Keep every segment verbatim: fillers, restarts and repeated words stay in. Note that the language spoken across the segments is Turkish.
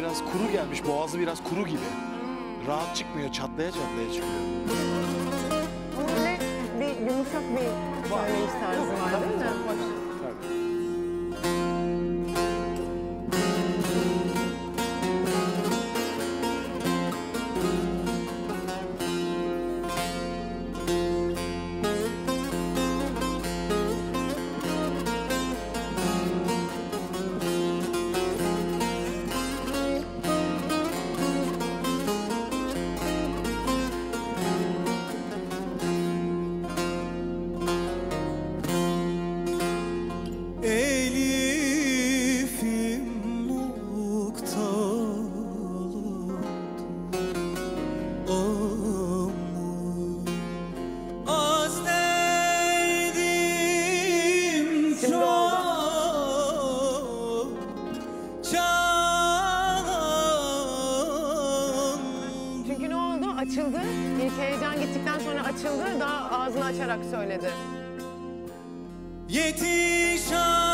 biraz kuru gelmiş. Boğazı biraz kuru gibi. Rahat çıkmıyor. Çatlaya çatlaya çıkıyor. Ama öyle bir yumuşak bir söyleyiş tarzı var değil mi? Tabii. Çünkü ne oldu? Açıldı. İlk heyecan gittikten sonra açıldı. Daha ağzını açarak söyledi. Yetiş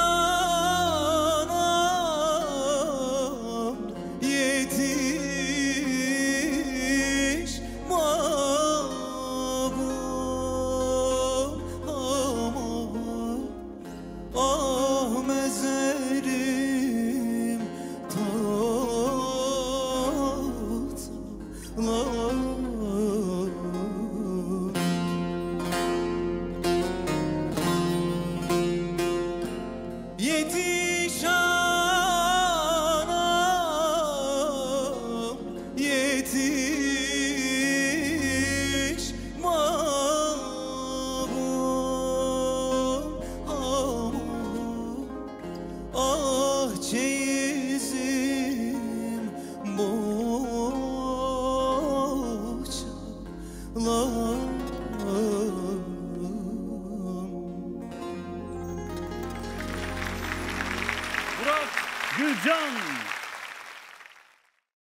anam, yetiş babam, aman, ah mezerim tahtalar. Yetiş anam, yetiş babam, aman, ah çeyizim boçalar. Burak Gülcan.